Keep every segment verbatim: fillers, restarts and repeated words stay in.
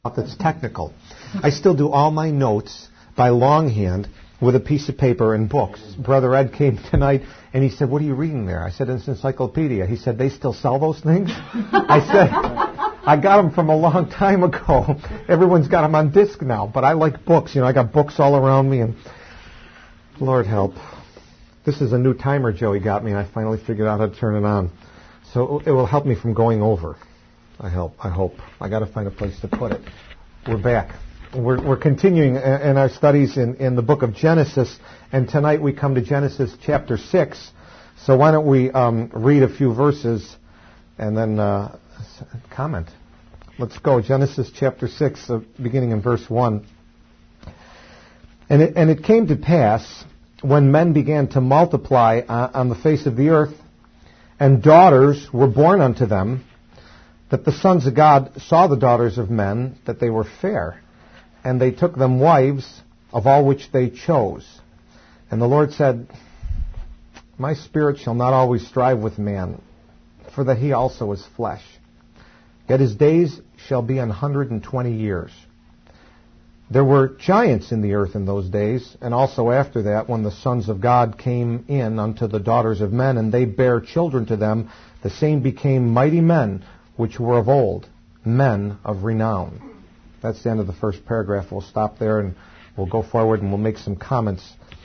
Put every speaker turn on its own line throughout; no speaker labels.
that's technical. I still do all my notes by longhand with a piece of paper and books. Brother Ed came tonight and he said, "What are you reading there?" I said, "It's an encyclopedia." He said, "They still sell those things?" I said, "I got them from a long time ago. Everyone's got them on disc now, but I like books. You know, I got books all around me, and Lord help. This is a new timer Joey got me, and I finally figured out how to turn it on. So it will help me from going over. I hope. I hope. I got to find a place to put it. We're back. We're, we're continuing in our studies in, in the book of Genesis, and tonight we come to Genesis chapter six. So why don't we um, read a few verses and then uh, comment. Let's go. Genesis chapter six, uh, beginning in verse one. And it, and it came to pass, when men began to multiply uh, on the face of the earth, and daughters were born unto them, that the sons of God saw the daughters of men, that they were fair, and they took them wives, of all which they chose. And the Lord said, My spirit shall not always strive with man, for that he also is flesh. Yet his days shall be an hundred and twenty years. There were giants in the earth in those days, and also after that, when the sons of God came in unto the daughters of men, and they bare children to them, the same became mighty men, which were of old, men of renown. That's the end of the first paragraph. We'll stop there, and we'll go forward, and we'll make some comments.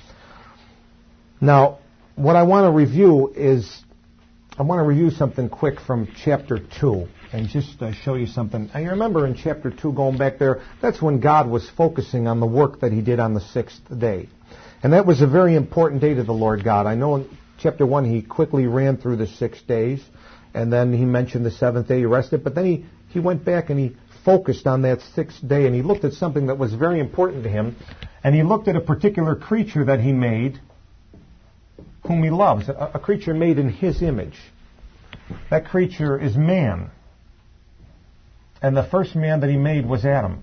Now, what I want to review is, I want to review something quick from chapter two. And just uh, show you something. And you remember in chapter two, going back there, that's when God was focusing on the work that he did on the sixth day. And that was a very important day to the Lord God. I know in chapter one he quickly ran through the six days, and then he mentioned the seventh day he rested, but then he, he went back and he focused on that sixth day, and he looked at something that was very important to him, and he looked at a particular creature that he made, whom he loves, a, a creature made in his image. That creature is man. And the first man that he made was Adam.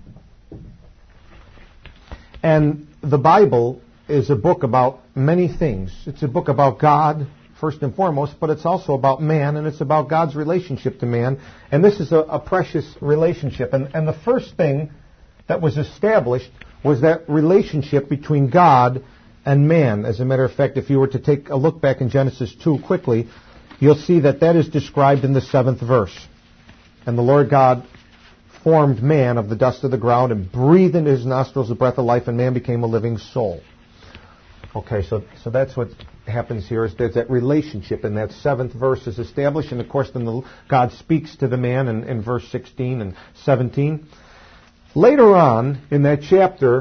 And the Bible is a book about many things. It's a book about God, first and foremost, but it's also about man, and it's about God's relationship to man. And this is a, a precious relationship. And, and the first thing that was established was that relationship between God and man. As a matter of fact, if you were to take a look back in Genesis two quickly, you'll see that that is described in the seventh verse. And the Lord God formed man of the dust of the ground and breathed into his nostrils the breath of life, and man became a living soul. Okay, so so that's what happens here. Is there's that relationship, and that seventh verse is established, and of course then the, God speaks to the man in, in verse sixteen and seventeen. Later on in that chapter,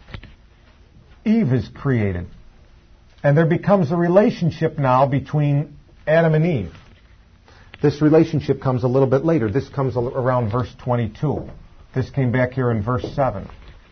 Eve is created, and there becomes a relationship now between Adam and Eve. This relationship comes a little bit later. This comes around verse twenty-two. This came back here in verse seven.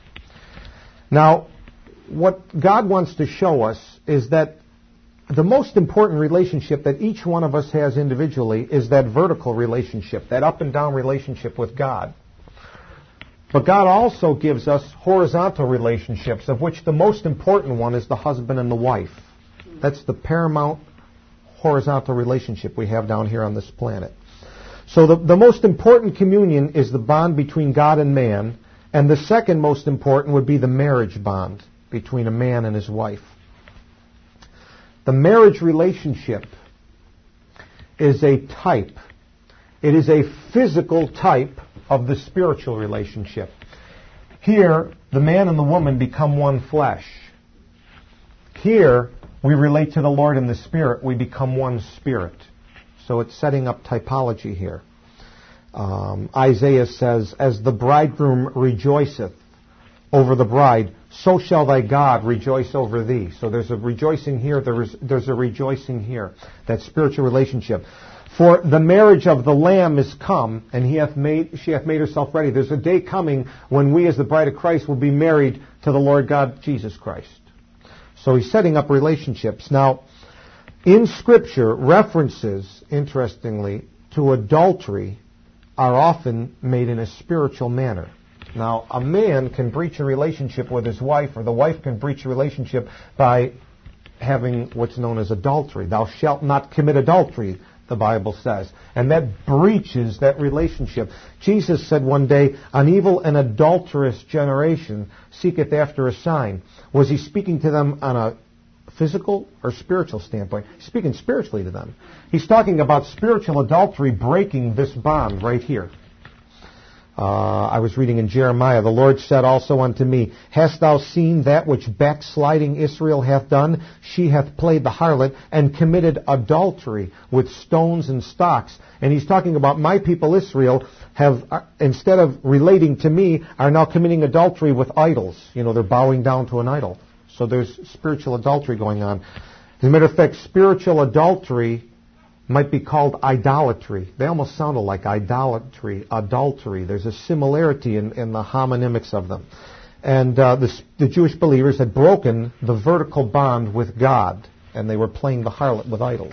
Now, what God wants to show us is that the most important relationship that each one of us has individually is that vertical relationship, that up and down relationship with God. But God also gives us horizontal relationships, of which the most important one is the husband and the wife. That's the paramount horizontal relationship we have down here on this planet. So the, the most important communion is the bond between God and man, and the second most important would be the marriage bond between a man and his wife. The marriage relationship is a type. It is a physical type of the spiritual relationship. Here, the man and the woman become one flesh. Here, we relate to the Lord in the Spirit. We become one spirit. So it's setting up typology here. Um, Isaiah says, As the bridegroom rejoiceth over the bride, so shall thy God rejoice over thee. So there's a rejoicing here, there is, there's a rejoicing here. That spiritual relationship. For the marriage of the Lamb is come, and he hath made, she hath made herself ready. There's a day coming when we as the bride of Christ will be married to the Lord God Jesus Christ. So he's setting up relationships. Now, in Scripture, references, interestingly, to adultery are often made in a spiritual manner. Now, a man can breach a relationship with his wife, or the wife can breach a relationship by having what's known as adultery. Thou shalt not commit adultery. the Bible says. And that breaches that relationship. Jesus said one day, an evil and adulterous generation seeketh after a sign. Was he speaking to them on a physical or spiritual standpoint? He's speaking spiritually to them. He's talking about spiritual adultery breaking this bond right here. Uh, I was reading in Jeremiah, the Lord said also unto me, hast thou seen that which backsliding Israel hath done? She hath played the harlot and committed adultery with stones and stocks. And he's talking about my people Israel have, uh, instead of relating to me, are now committing adultery with idols. You know, they're bowing down to an idol. So there's spiritual adultery going on. As a matter of fact, spiritual adultery might be called idolatry. They almost sounded like idolatry, adultery. There's a similarity in, in the homonymics of them. And uh, the, the Jewish believers had broken the vertical bond with God, and they were playing the harlot with idols.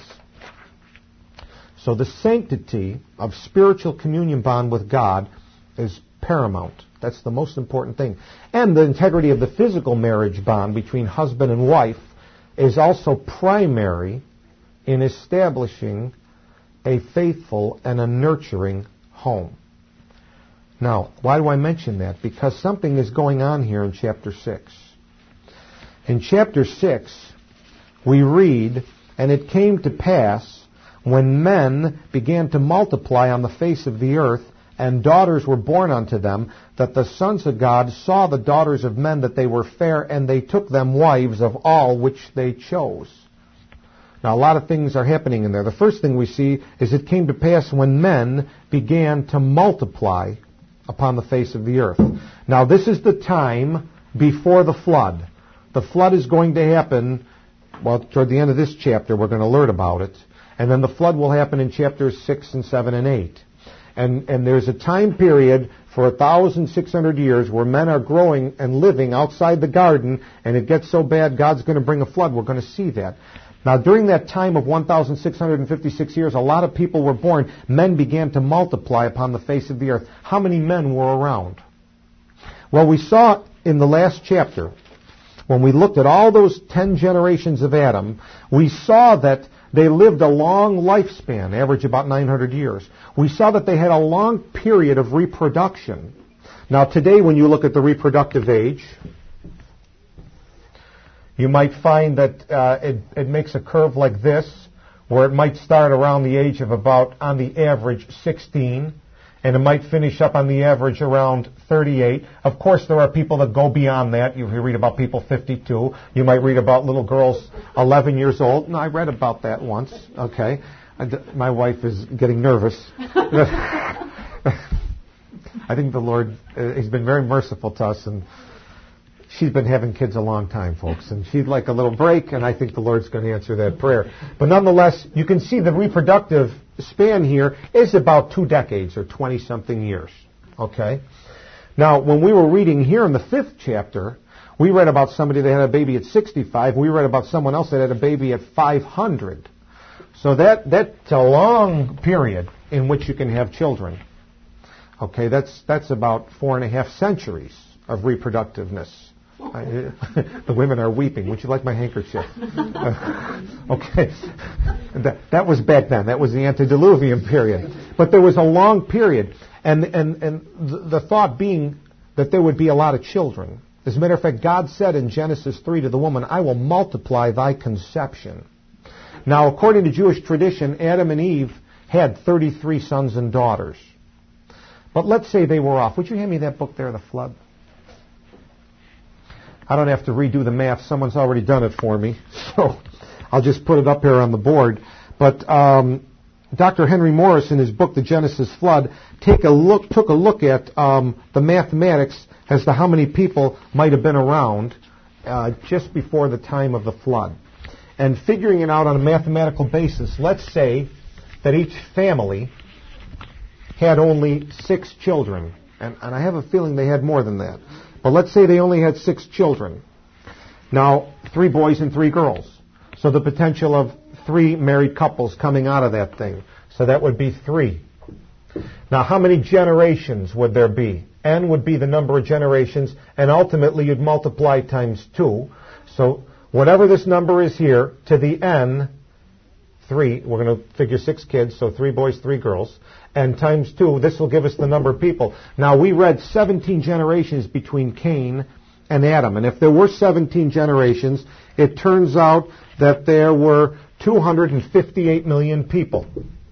So the sanctity of spiritual communion bond with God is paramount. That's the most important thing. And the integrity of the physical marriage bond between husband and wife is also primary in establishing a faithful and a nurturing home. Now, why do I mention that? Because something is going on here in chapter six. In chapter six, we read, and it came to pass, when men began to multiply on the face of the earth, and daughters were born unto them, that the sons of God saw the daughters of men that they were fair, and they took them wives of all which they chose. Now, a lot of things are happening in there. The first thing we see is it came to pass when men began to multiply upon the face of the earth. Now, this is the time before the flood. The flood is going to happen, well, toward the end of this chapter, we're going to learn about it. And then the flood will happen in chapters six and seven and eight. And, and there's a time period for one thousand six hundred years where men are growing and living outside the garden, and it gets so bad God's going to bring a flood. We're going to see that. Now, during that time of one thousand six hundred fifty-six years, a lot of people were born. Men began to multiply upon the face of the earth. How many men were around? Well, we saw in the last chapter, when we looked at all those ten generations of Adam, we saw that they lived a long lifespan, average about nine hundred years. We saw that they had a long period of reproduction. Now, today, when you look at the reproductive age, you might find that uh, it, it makes a curve like this, where it might start around the age of about, on the average, sixteen, and it might finish up on the average around thirty-eight. Of course, there are people that go beyond that. You read about people fifty-two. You might read about little girls eleven years old. No, I read about that once. Okay. I, my wife is getting nervous. I think the Lord uh, has been very merciful to us, and she's been having kids a long time, folks, and she'd like a little break, and I think the Lord's going to answer that prayer. But nonetheless, you can see the reproductive span here is about two decades or twenty-something years. Okay? Now, when we were reading here in the fifth chapter, we read about somebody that had a baby at sixty-five. We read about someone else that had a baby at five hundred. So that that's a long period in which you can have children. Okay, that's that's about four and a half centuries of reproductiveness. I, the women are weeping. Would you like my handkerchief? Uh, okay. That, that was back then. That was the antediluvian period. But there was a long period. And, and, and the, the thought being that there would be a lot of children. As a matter of fact, God said in Genesis three to the woman, I will multiply thy conception. Now, according to Jewish tradition, Adam and Eve had thirty-three sons and daughters. But let's say they were off. Would you hand me that book there, The Flood? I don't have to redo the math. Someone's already done it for me. So I'll just put it up here on the board. But um, Doctor Henry Morris, in his book, The Genesis Flood, take a look, took a look at um, the mathematics as to how many people might have been around uh, just before the time of the flood. And figuring it out on a mathematical basis, let's say that each family had only six children. And, and I have a feeling they had more than that. But let's say they only had six children. Now, three boys and three girls. So the potential of three married couples coming out of that thing. So that would be three. Now, how many generations would there be? N would be the number of generations, and ultimately you'd multiply times two. So whatever this number is here, to the N, three, we're going to figure six kids, so three boys, three girls, and times two, this will give us the number of people. Now, we read seventeen generations between Cain and Adam, and if there were seventeen generations, it turns out that there were two hundred fifty-eight million people.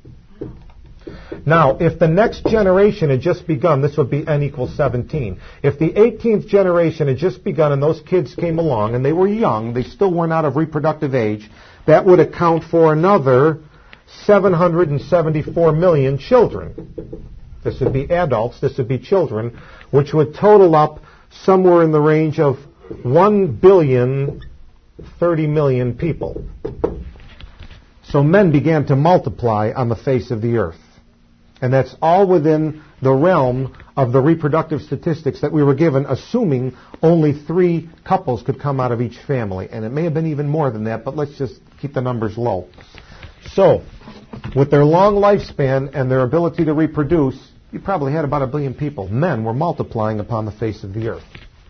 Now, if the next generation had just begun, this would be n equals seventeen. If the eighteenth generation had just begun and those kids came along and they were young, they still weren't out of reproductive age, that would account for another seven hundred seventy-four million children. This would be adults, this would be children, which would total up somewhere in the range of one billion thirty million people. So men began to multiply on the face of the earth. And that's all within the realm of the reproductive statistics that we were given, assuming only three couples could come out of each family. And it may have been even more than that, but let's just keep the numbers low. So, with their long lifespan and their ability to reproduce, you probably had about a billion people. Men were multiplying upon the face of the earth.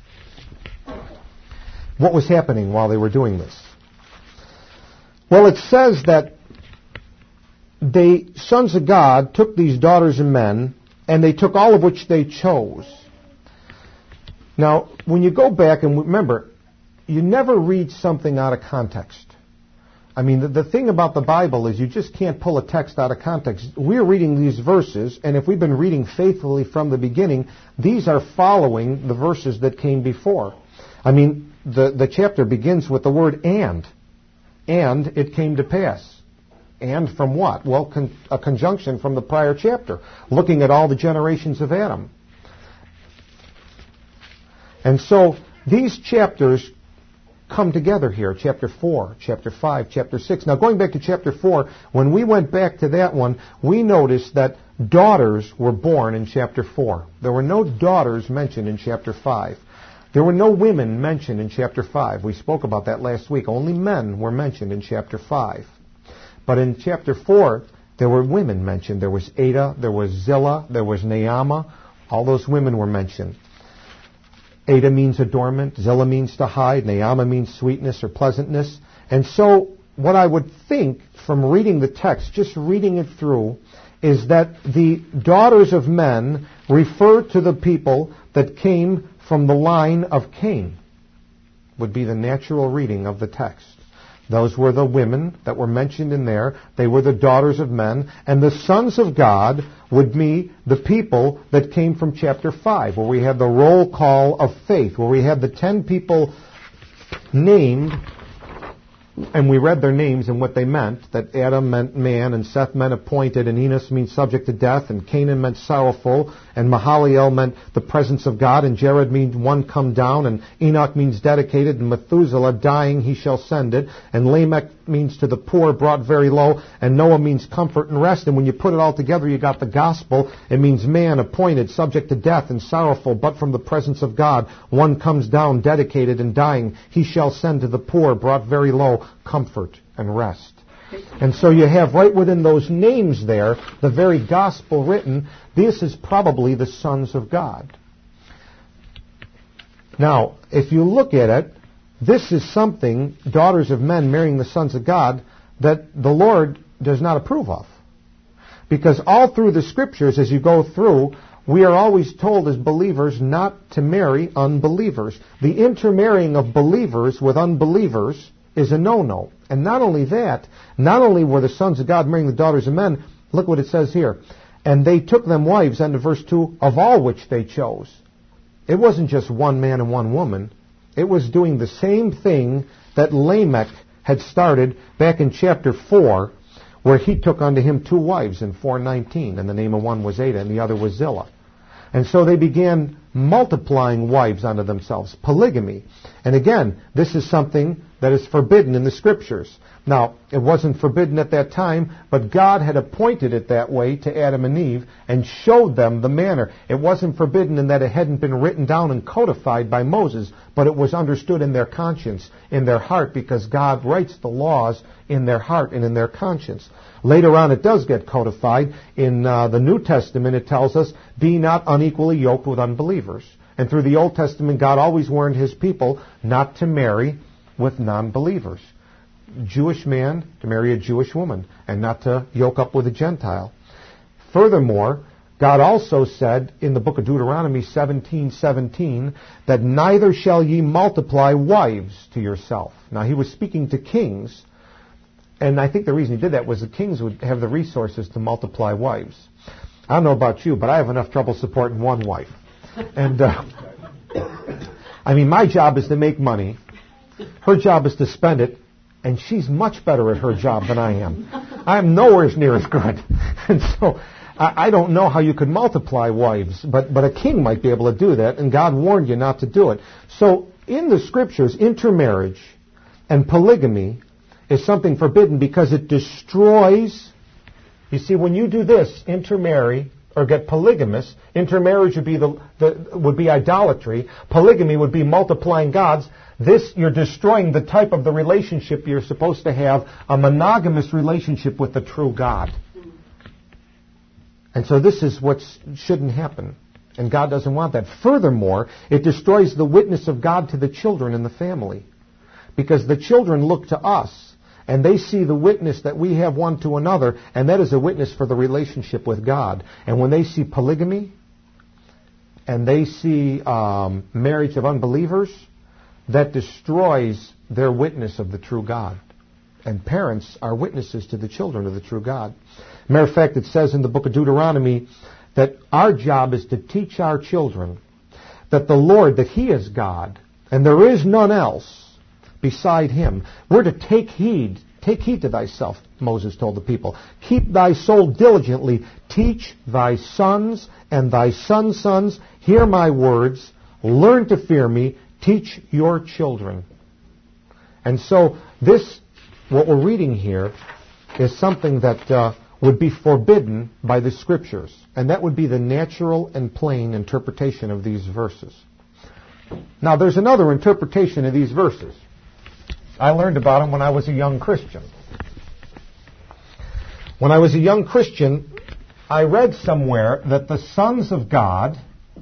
What was happening while they were doing this? Well, it says that the sons of God took these daughters of men, and they took all of which they chose. Now, when you go back, and remember, you never read something out of context. I mean, the, the thing about the Bible is you just can't pull a text out of context. We're reading these verses, and if we've been reading faithfully from the beginning, these are following the verses that came before. I mean, the, the chapter begins with the word and. And it came to pass. And from what? Well, con- a conjunction from the prior chapter, looking at all the generations of Adam. And so these chapters come together here, chapter four, chapter five, chapter six. Now, going back to chapter four, when we went back to that one, we noticed that daughters were born in chapter four. There were no daughters mentioned in chapter five. There were no women mentioned in chapter five. We spoke about that last week. Only men were mentioned in chapter five. But in chapter four, there were women mentioned. There was Ada, there was Zillah, there was Naamah. All those women were mentioned. Ada means adornment. Zillah means to hide. Naamah means sweetness or pleasantness. And so what I would think from reading the text, just reading it through, is that the daughters of men refer to the people that came from the line of Cain, would be the natural reading of the text. Those were the women that were mentioned in there. They were the daughters of men. And the sons of God would be the people that came from chapter five, where we had the roll call of faith, where we had the ten people named, and we read their names and what they meant, that Adam meant man, and Seth meant appointed, and Enos means subject to death, and Canaan meant sorrowful, and Mahalalel meant the presence of God, and Jared means one come down, and Enoch means dedicated, and Methuselah, dying, he shall send it, and Lamech means to the poor, brought very low, and Noah means comfort and rest, and when you put it all together, you got the gospel. It means man, appointed, subject to death, and sorrowful, but from the presence of God, one comes down, dedicated and dying, he shall send to the poor, brought very low, comfort and rest. And so you have right within those names there, the very gospel written. This is probably the sons of God. Now, if you look at it, this is something, daughters of men marrying the sons of God, that the Lord does not approve of. Because all through the Scriptures, as you go through, we are always told as believers not to marry unbelievers. The intermarrying of believers with unbelievers is a no-no. And not only that, not only were the sons of God marrying the daughters of men, look what it says here. And they took them wives, end of verse two, of all which they chose. It wasn't just one man and one woman. It was doing the same thing that Lamech had started back in chapter four, where he took unto him two wives in four nineteen, and the name of one was Ada and the other was Zillah. And so they began multiplying wives unto themselves, polygamy. And again, this is something that is forbidden in the Scriptures. Now, it wasn't forbidden at that time, but God had appointed it that way to Adam and Eve and showed them the manner. It wasn't forbidden in that it hadn't been written down and codified by Moses, but it was understood in their conscience, in their heart, because God writes the laws in their heart and in their conscience. Later on, it does get codified. In uh, the New Testament, it tells us, be not unequally yoked with unbelievers. And through the Old Testament, God always warned His people not to marry with non-believers. Jewish man to marry a Jewish woman and not to yoke up with a Gentile. Furthermore, God also said in the book of Deuteronomy seventeen seventeen that neither shall ye multiply wives to yourself. Now, he was speaking to kings, and I think the reason he did that was the kings would have the resources to multiply wives. I don't know about you, but I have enough trouble supporting one wife. And, uh, I mean, my job is to make money. Her job is to spend it, and she's much better at her job than I am. I am nowhere near as good. And so I, I don't know how you could multiply wives, but, but a king might be able to do that, and God warned you not to do it. So in the Scriptures, intermarriage and polygamy is something forbidden because it destroys. You see, when you do this, intermarry or get polygamous, intermarriage would be the, the would be idolatry. Polygamy would be multiplying gods. This, you're destroying the type of the relationship you're supposed to have, a monogamous relationship with the true God. And so this is what shouldn't happen. And God doesn't want that. Furthermore, it destroys the witness of God to the children in the family. Because the children look to us, and they see the witness that we have one to another, and that is a witness for the relationship with God. And when they see polygamy, and they see um, marriage of unbelievers, that destroys their witness of the true God. And parents are witnesses to the children of the true God. Matter of fact, it says in the book of Deuteronomy that our job is to teach our children that the Lord, that He is God, and there is none else beside Him. We're to take heed. Take heed to thyself, Moses told the people. Keep thy soul diligently. Teach thy sons and thy sons' sons. Hear my words. Learn to fear me. Teach your children. And so this, what we're reading here, is something that uh, would be forbidden by the Scriptures. And that would be the natural and plain interpretation of these verses. Now, there's another interpretation of these verses. I learned about them when I was a young Christian. When I was a young Christian, I read somewhere that the sons of God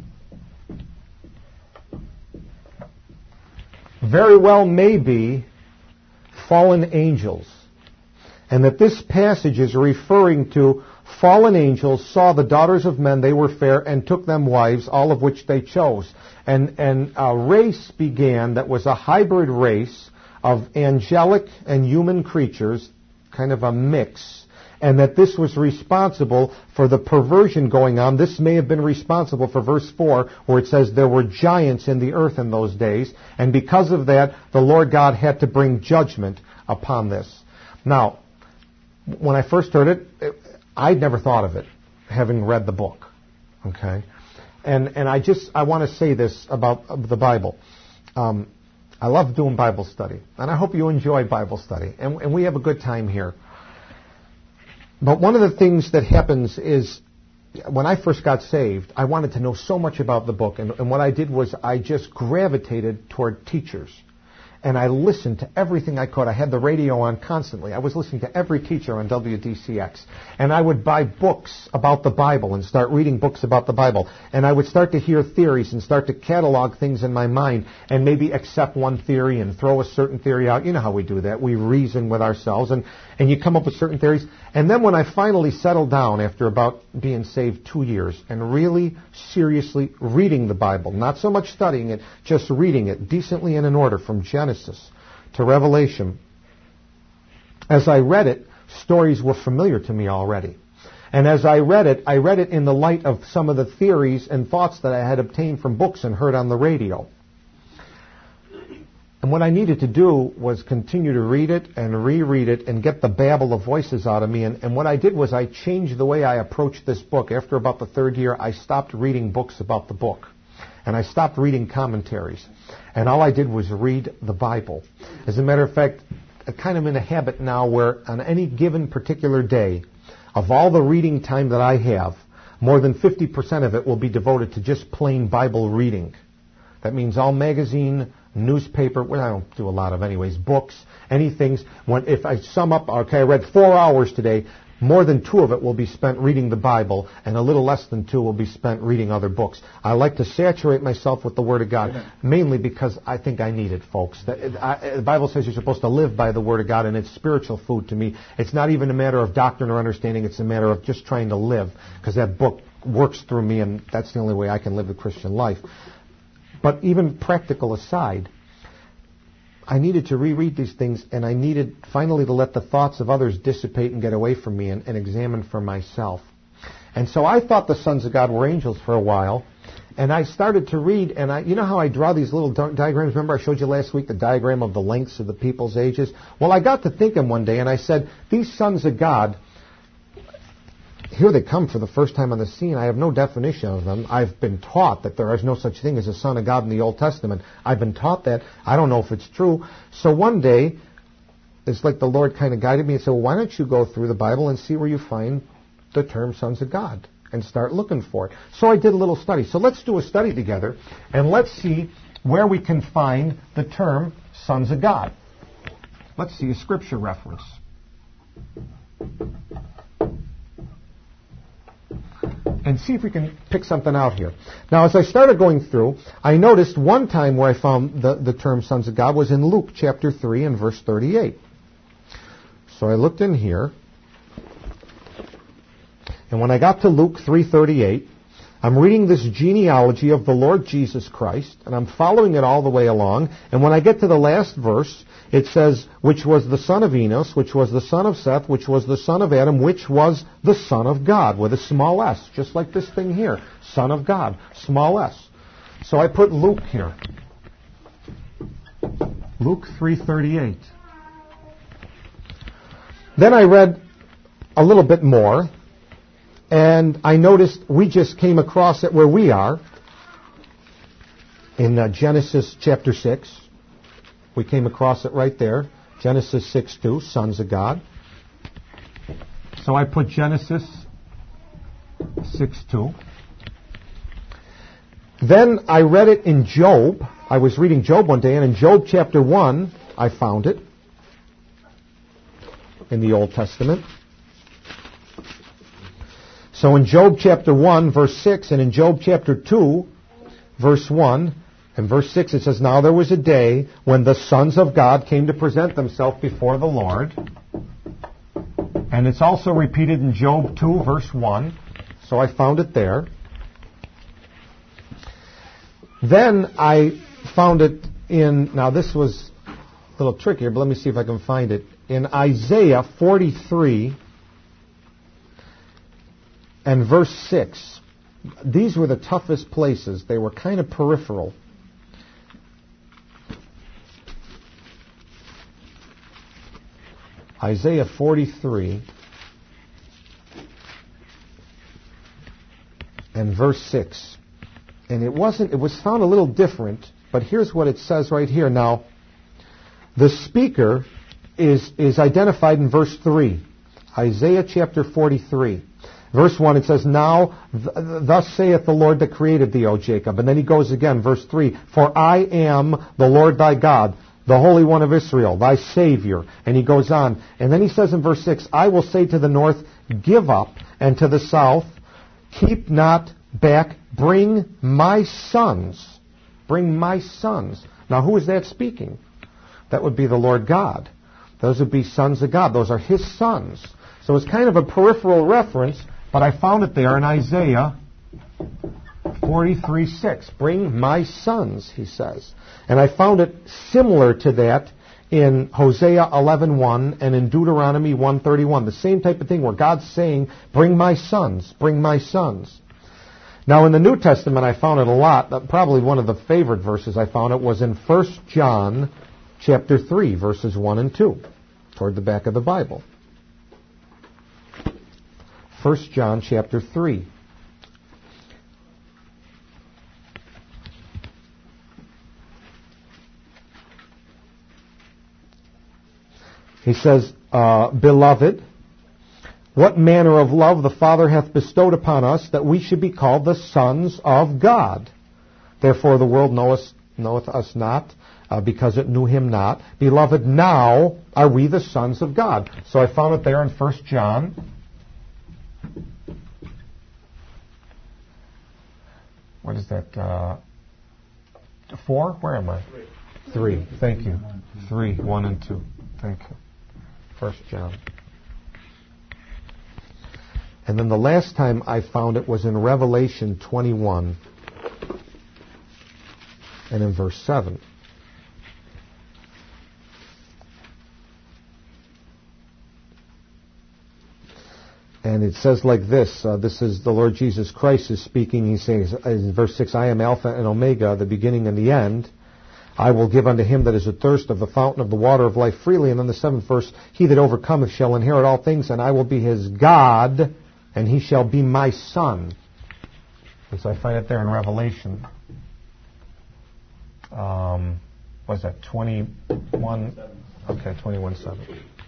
very well may be fallen angels. And that this passage is referring to fallen angels saw the daughters of men, they were fair, and took them wives, all of which they chose. And, and a race began that was a hybrid race of angelic and human creatures, kind of a mix, and that this was responsible for the perversion going on. This may have been responsible for verse four, where it says there were giants in the earth in those days, and because of that, the Lord God had to bring judgment upon this. Now, when I first heard it, I'd never thought of it, having read the book. Okay? And and I just, I want to say this about the Bible. Um, I love doing Bible study, and I hope you enjoy Bible study, and, and we have a good time here. But one of the things that happens is, when I first got saved, I wanted to know so much about the book, and, and what I did was I just gravitated toward teachers. And I listened to everything I could. I had the radio on constantly. I was listening to every teacher on W D C X. And I would buy books about the Bible and start reading books about the Bible. And I would start to hear theories and start to catalog things in my mind and maybe accept one theory and throw a certain theory out. You know how we do that. We reason with ourselves and, and you come up with certain theories. And then when I finally settled down after about being saved two years and really seriously reading the Bible, not so much studying it, just reading it decently and in order from Genesis to Revelation, as I read it, stories were familiar to me already. And as I read it, I read it in the light of some of the theories and thoughts that I had obtained from books and heard on the radio. And what I needed to do was continue to read it and reread it and get the babble of voices out of me. And, and what I did was I changed the way I approached this book. After about the third year, I stopped reading books about the book. And I stopped reading commentaries. And all I did was read the Bible. As a matter of fact, I'm kind of in a habit now where on any given particular day, of all the reading time that I have, more than fifty percent of it will be devoted to just plain Bible reading. That means all magazine, newspaper, well, I don't do a lot of anyways, books, anything. When, if I sum up, okay, I read four hours today, more than two of it will be spent reading the Bible, and a little less than two will be spent reading other books. I like to saturate myself with the Word of God, Amen. Mainly because I think I need it, folks. The, I, the Bible says you're supposed to live by the Word of God, and it's spiritual food to me. It's not even a matter of doctrine or understanding. It's a matter of just trying to live, because that book works through me, and that's the only way I can live the Christian life. But even practical aside, I needed to reread these things, and I needed finally to let the thoughts of others dissipate and get away from me and, and examine for myself. And so I thought the sons of God were angels for a while, and I started to read, and I, you know how I draw these little di- diagrams? Remember I showed you last week the diagram of the lengths of the people's ages? Well, I got to thinking one day, and I said, these sons of God, here they come for the first time on the scene. I have no definition of them. I've been taught that there is no such thing as a son of God in the Old Testament. I've been taught that. I don't know if it's true. So one day, it's like the Lord kind of guided me and said, well, why don't you go through the Bible and see where you find the term sons of God and start looking for it. So I did a little study. So let's do a study together, and let's see where we can find the term sons of God. Let's see a scripture reference. And see if we can pick something out here. Now, as I started going through, I noticed one time where I found the, the term sons of God was in Luke chapter three and verse thirty-eight. So I looked in here, and when I got to Luke three thirty-eight, I'm reading this genealogy of the Lord Jesus Christ, and I'm following it all the way along, and when I get to the last verse, it says, which was the son of Enos, which was the son of Seth, which was the son of Adam, which was the son of God, with a small s, just like this thing here, son of God, small s. So I put Luke here. Luke three thirty-eight. Then I read a little bit more, and I noticed we just came across it where we are, in uh, Genesis chapter six. We came across it right there. Genesis six two, sons of God. So I put Genesis six two. Then I read it in Job. I was reading Job one day, and in Job chapter one, I found it in the Old Testament. So in Job chapter one, verse six, and in Job chapter two, verse one, in verse six it says, now there was a day when the sons of God came to present themselves before the Lord. And it's also repeated in Job two, verse one. So I found it there. Then I found it in, now this was a little trickier, but let me see if I can find it. In Isaiah forty-three and verse six. These were the toughest places. They were kind of peripheral. Isaiah forty-three and verse six. And it wasn't, it was found a little different, but here's what it says right here. Now, the speaker is, is identified in verse three. Isaiah chapter forty-three. Verse one, it says, now, th- thus saith the Lord that created thee, O Jacob. And then he goes again, verse three, for I am the Lord thy God, the Holy One of Israel, thy Savior. And he goes on. And then he says in verse six, I will say to the north, give up, and to the south, keep not back, bring my sons. Bring my sons. Now, who is that speaking? That would be the Lord God. Those would be sons of God. Those are his sons. So it's kind of a peripheral reference, but I found it there in Isaiah forty-three six. Bring my sons, he says. And I found it similar to that in Hosea eleven one and in Deuteronomy one thirty-one. The same type of thing where God's saying, bring my sons, bring my sons. Now in the New Testament I found it a lot. Probably one of the favorite verses I found it was in First John chapter three, verses one and two, toward the back of the Bible. First John chapter three. He says, uh, Beloved, what manner of love the Father hath bestowed upon us, that we should be called the sons of God. Therefore the world knoweth, knoweth us not, uh, because it knew him not. Beloved, now are we the sons of God. So I found it there in First John What is that? Uh, four? Where am I? Three. Three. Thank you. Three, one and two. Thank you. First John. And then the last time I found it was in Revelation twenty-one and in verse seven. And it says like this, uh, this is the Lord Jesus Christ is speaking. He says in verse six, I am Alpha and Omega, the beginning and the end. I will give unto him that is athirst of the fountain of the water of life freely. And then the seventh verse, he that overcometh shall inherit all things, and I will be his God, and he shall be my son. And so I find it there in Revelation. Um, what is that, twenty-one? Okay, twenty-one seven.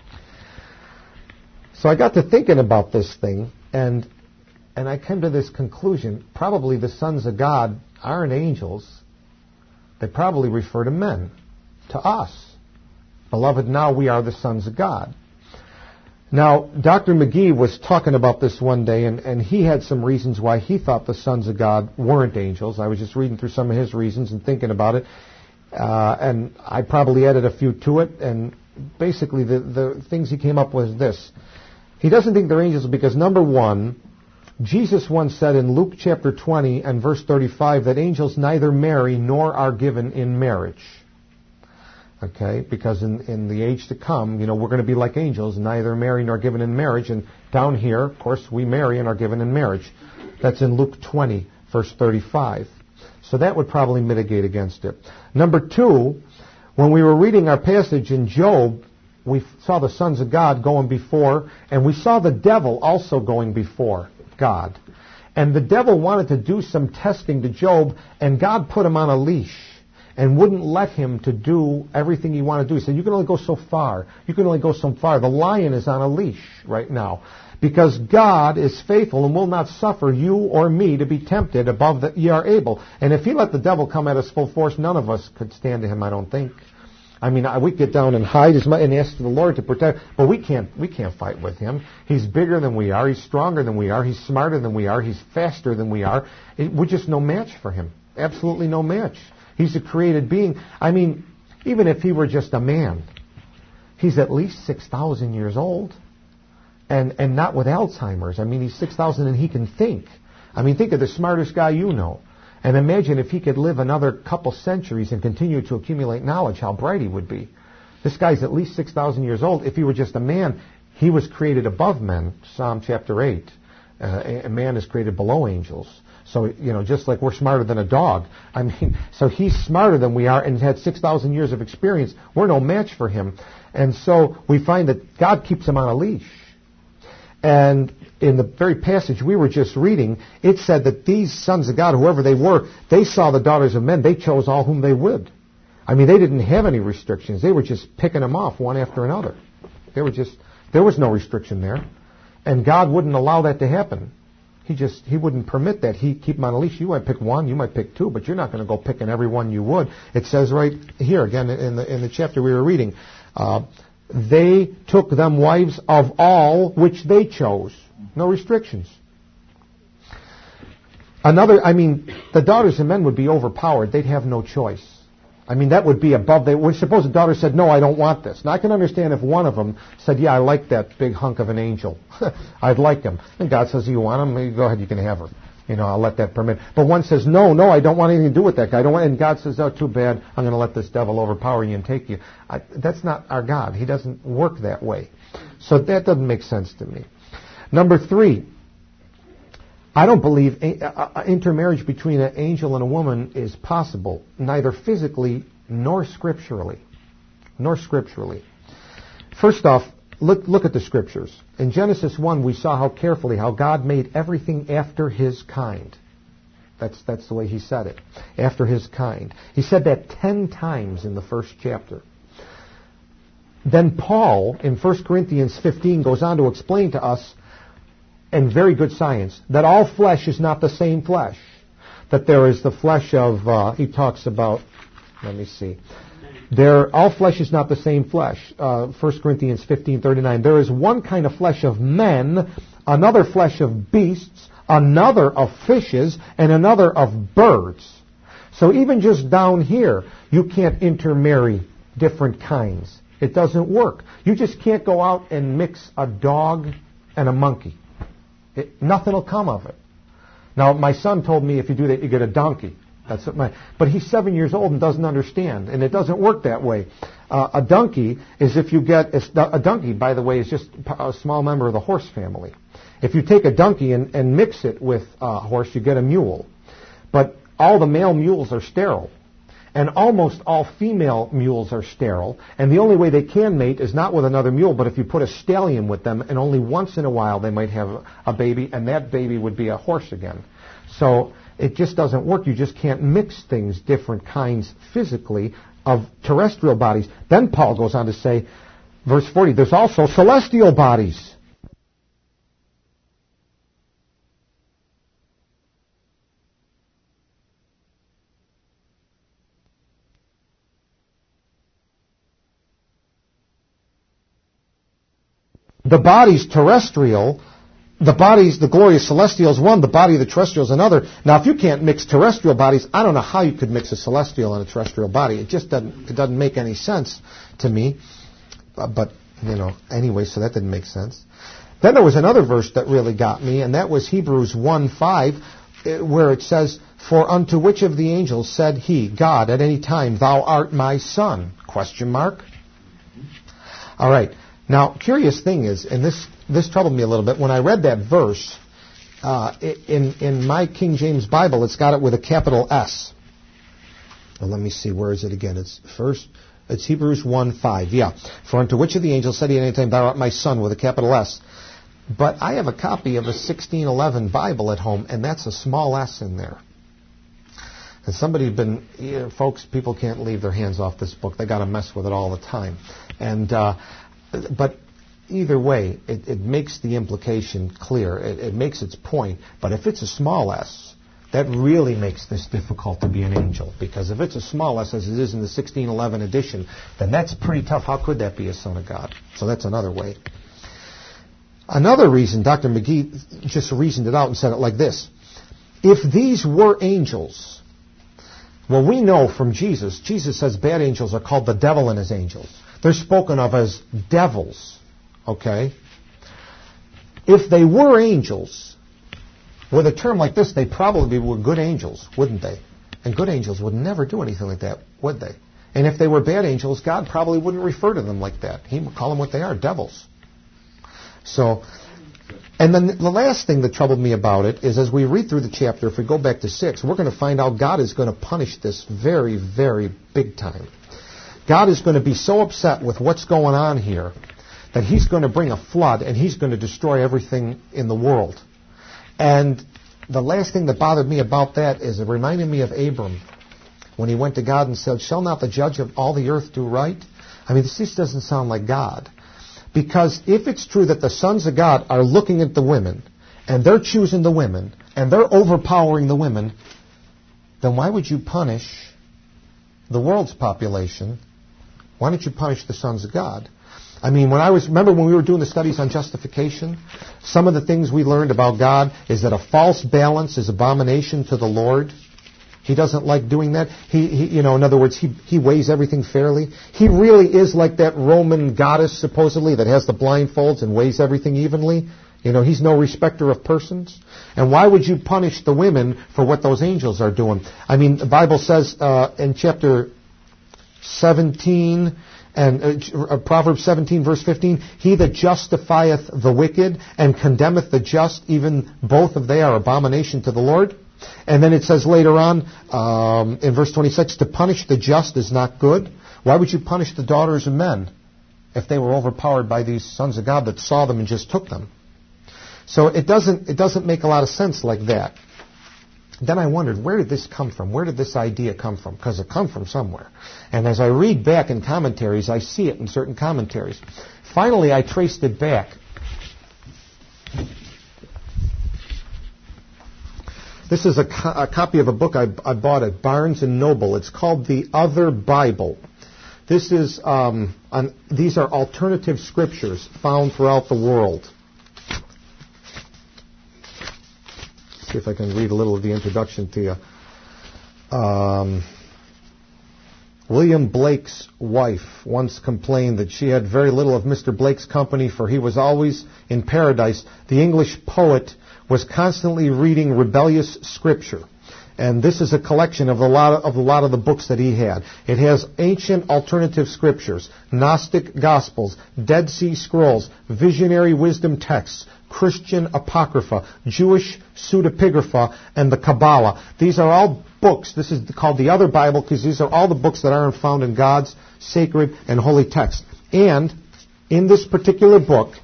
So I got to thinking about this thing, and and I came to this conclusion. Probably the sons of God aren't angels. They probably refer to men, to us. Beloved, now we are the sons of God. Now, Doctor McGee was talking about this one day, and, and he had some reasons why he thought the sons of God weren't angels. I was just reading through some of his reasons and thinking about it, uh, and I probably added a few to it, and basically the, the things he came up with is this. He doesn't think they're angels because, number one, Jesus once said in Luke chapter twenty and verse thirty-five that angels neither marry nor are given in marriage. Okay? Because in, in the age to come, you know, we're going to be like angels, neither marry nor given in marriage. And down here, of course, we marry and are given in marriage. That's in Luke twenty, verse thirty-five. So that would probably mitigate against it. Number two, when we were reading our passage in Job, we saw the sons of God going before, and we saw the devil also going before God. And the devil wanted to do some testing to Job, and God put him on a leash and wouldn't let him to do everything he wanted to do. He said, you can only go so far. You can only go so far. The lion is on a leash right now because God is faithful and will not suffer you or me to be tempted above that ye are able. And if he let the devil come at us full force, none of us could stand to him, I don't think. I mean, we get down and hide as much and ask the Lord to protect, but we can't. We can't fight with him. He's bigger than we are. He's stronger than we are. He's smarter than we are. He's faster than we are. It, we're just no match for him. Absolutely no match. He's a created being. I mean, even if he were just a man, he's at least six thousand years old, and and not with Alzheimer's. I mean, he's six thousand and he can think. I mean, think of the smartest guy you know. And imagine if he could live another couple centuries and continue to accumulate knowledge, how bright he would be. This guy's at least six thousand years old. If he were just a man, he was created above men, Psalm chapter eight. Uh, a man is created below angels. So, you know, just like we're smarter than a dog. I mean, so he's smarter than we are and had six thousand years of experience. We're no match for him. And so we find that God keeps him on a leash. And in the very passage we were just reading, it said that these sons of God, whoever they were, they saw the daughters of men. They chose all whom they would. I mean, they didn't have any restrictions. They were just picking them off one after another. They were just, there was no restriction there. And God wouldn't allow that to happen. He just, he wouldn't permit that. He'd keep them on a leash. You might pick one, you might pick two, but you're not going to go picking every one you would. It says right here, again, in the, in the chapter we were reading, uh, they took them wives of all which they chose. No restrictions. Another, I mean, the daughters of men would be overpowered. They'd have no choice. I mean, that would be above. They would suppose the daughter said, "No, I don't want this." Now, I can understand if one of them said, "Yeah, I like that big hunk of an angel. I'd like him." And God says, "You want him? Go ahead, you can have her. You know, I'll let that permit." But one says, "No, no, I don't want anything to do with that guy. I don't want." And God says, "Oh, too bad. I'm going to let this devil overpower you and take you." I, that's not our God. He doesn't work that way. So that doesn't make sense to me. Number three, I don't believe a, a, intermarriage between an angel and a woman is possible, neither physically nor scripturally. Nor scripturally. First off, look, look at the scriptures. In Genesis one, we saw how carefully, how God made everything after his kind. That's, that's the way he said it. After his kind. He said that ten times in the first chapter. Then Paul, in First Corinthians fifteen, goes on to explain to us, and very good science, that all flesh is not the same flesh. That there is the flesh of, uh, he talks about, let me see. There, all flesh is not the same flesh. Uh, First Corinthians fifteen thirty-nine. There is one kind of flesh of men, another flesh of beasts, another of fishes, and another of birds. So even just down here, you can't intermarry different kinds. It doesn't work. You just can't go out and mix a dog and a monkey. It, nothing will come of it. Now, my son told me if you do that, you get a donkey. That's what my, but he's seven years old and doesn't understand, and it doesn't work that way. Uh, a donkey is if you get, a donkey, by the way, is just a small member of the horse family. If you take a donkey and, and mix it with a horse, you get a mule. But all the male mules are sterile. And almost all female mules are sterile. And the only way they can mate is not with another mule, but if you put a stallion with them, and only once in a while they might have a baby, and that baby would be a horse again. So it just doesn't work. You just can't mix things, different kinds physically of terrestrial bodies. Then Paul goes on to say, verse forty, there's also celestial bodies. The body's terrestrial, the body's, the glorious celestial is one, the body of the terrestrial is another. Now, if you can't mix terrestrial bodies, I don't know how you could mix a celestial and a terrestrial body. It just doesn't, it doesn't make any sense to me. Uh, but, you know, anyway, so that didn't make sense. Then there was another verse that really got me, and that was Hebrews one five, where it says, for unto which of the angels said he, God, at any time, thou art my son? Question mark. All right. Now, curious thing is, and this this troubled me a little bit, when I read that verse, uh, in in my King James Bible, it's got it with a capital S. Well, let me see, where is it again? It's first, it's Hebrews one five, yeah. For unto which of the angels said he at any time, thou art my son, with a capital S. But I have a copy of a sixteen eleven Bible at home, and that's a small S in there. And somebody had been, you know, folks, people can't leave their hands off this book. They got to mess with it all the time. And, uh, But either way, it, it makes the implication clear. It, it makes its point. But if it's a small s, that really makes this difficult to be an angel. Because if it's a small s, as it is in the sixteen eleven edition, then that's pretty tough. How could that be a son of God? So that's another way. Another reason, Doctor McGee just reasoned it out and said it like this. If these were angels, well, we know from Jesus, Jesus says bad angels are called the devil and his angels. They're spoken of as devils, okay? If they were angels, with a term like this, they probably were good angels, wouldn't they? And good angels would never do anything like that, would they? And if they were bad angels, God probably wouldn't refer to them like that. He would call them what they are, devils. So, and then the last thing that troubled me about it is as we read through the chapter, if we go back to six, we're going to find out God is going to punish this very, very big time. God is going to be so upset with what's going on here that he's going to bring a flood and he's going to destroy everything in the world. And the last thing that bothered me about that is it reminded me of Abram when he went to God and said, shall not the judge of all the earth do right? I mean, this just doesn't sound like God. Because if it's true that the sons of God are looking at the women and they're choosing the women and they're overpowering the women, then why would you punish the world's population? Why don't you punish the sons of God? I mean, when I was, remember when we were doing the studies on justification, some of the things we learned about God is that a false balance is abomination to the Lord. He doesn't like doing that. He, he you know, in other words, he, he weighs everything fairly. He really is like that Roman goddess, supposedly, that has the blindfolds and weighs everything evenly. You know, he's no respecter of persons. And why would you punish the women for what those angels are doing? I mean, the Bible says uh, in chapter seventeen and uh, Proverbs seventeen verse fifteen, he that justifieth the wicked and condemneth the just, even both of they are abomination to the Lord. And then it says later on um, in verse twenty-six, to punish the just is not good. Why would you punish the daughters of men if they were overpowered by these sons of God that saw them and just took them? So it doesn't it doesn't make a lot of sense like that. Then I wondered, where did this come from? Where did this idea come from? Because it come from somewhere. And as I read back in commentaries, I see it in certain commentaries. Finally, I traced it back. This is a, co- a copy of a book I, I bought at Barnes and Noble. It's called The Other Bible. This is um, an, these are alternative scriptures found throughout the world. see if I can read a little of the introduction to you. Um, William Blake's wife once complained that she had very little of Mister Blake's company, for he was always in paradise. The English poet was constantly reading rebellious scripture. And this is a collection of a lot of, of a lot of the books that he had. It has ancient alternative scriptures, Gnostic Gospels, Dead Sea Scrolls, visionary wisdom texts, Christian Apocrypha, Jewish pseudepigrapha, and the Kabbalah. These are all books. This is called the Other Bible because these are all the books that aren't found in God's sacred and holy text. And in this particular book,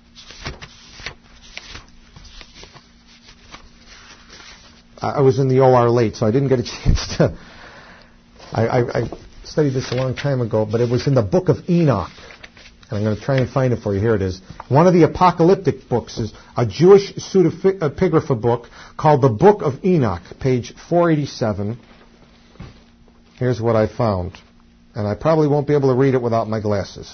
I was in the O R late, so I didn't get a chance to... I, I, I studied this a long time ago, but it was in the book of Enoch. And I'm going to try and find it for you. Here it is. One of the apocalyptic books is a Jewish pseudepigrapha book called the Book of Enoch, page four eighty-seven. Here's what I found. And I probably won't be able to read it without my glasses.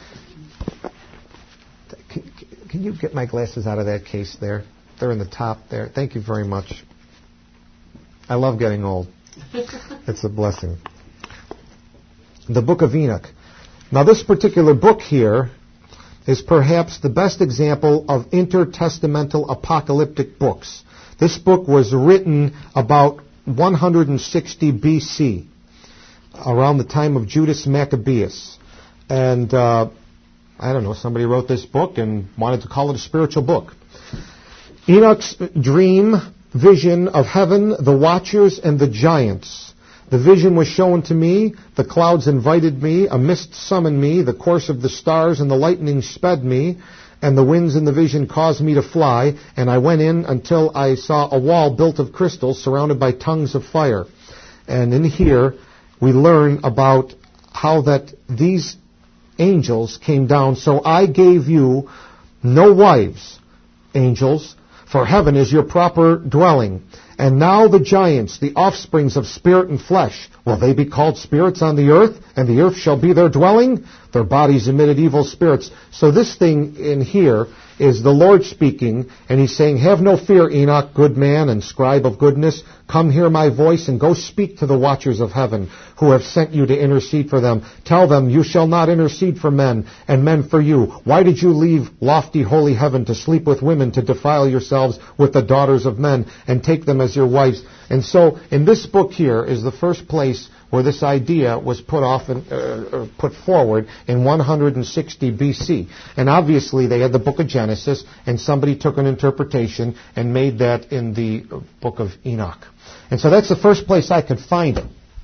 Can, can you get my glasses out of that case there? They're in the top there. Thank you very much. I love getting old. It's a blessing. The Book of Enoch. Now, this particular book here is perhaps the best example of intertestamental apocalyptic books. This book was written about one hundred sixty B C, around the time of Judas Maccabeus. And, uh, I don't know, somebody wrote this book and wanted to call it a spiritual book. Enoch's dream, vision of heaven, the watchers, and the giants. The vision was shown to me, the clouds invited me, a mist summoned me, the course of the stars and the lightning sped me, and the winds in the vision caused me to fly, and I went in until I saw a wall built of crystal surrounded by tongues of fire. And in here, we learn about how that these angels came down. So I gave you no wives, angels, for heaven is your proper dwelling. And now the giants, the offsprings of spirit and flesh, will they be called spirits on the earth? And the earth shall be their dwelling? Their bodies emitted evil spirits. So this thing in here is the Lord speaking, and he's saying, have no fear, Enoch, good man and scribe of goodness. Come hear my voice and go speak to the watchers of heaven who have sent you to intercede for them. Tell them, you shall not intercede for men, and men for you. Why did you leave lofty holy heaven to sleep with women, to defile yourselves with the daughters of men, and take them as your wives? And so, in this book here is the first place where this idea was put off and, uh, put forward in one hundred sixty B C. And obviously they had the book of Genesis, and somebody took an interpretation and made that in the book of Enoch. And so that's the first place I could find it.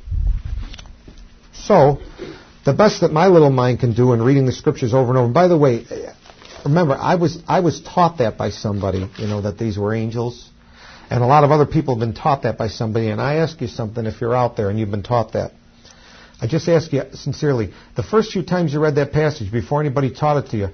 So, the best that my little mind can do in reading the scriptures over and over, and by the way, remember, I was I was taught that by somebody, you know, that these were angels. And a lot of other people have been taught that by somebody. And I ask you something, if you're out there and you've been taught that. I just ask you sincerely, the first few times you read that passage, before anybody taught it to you,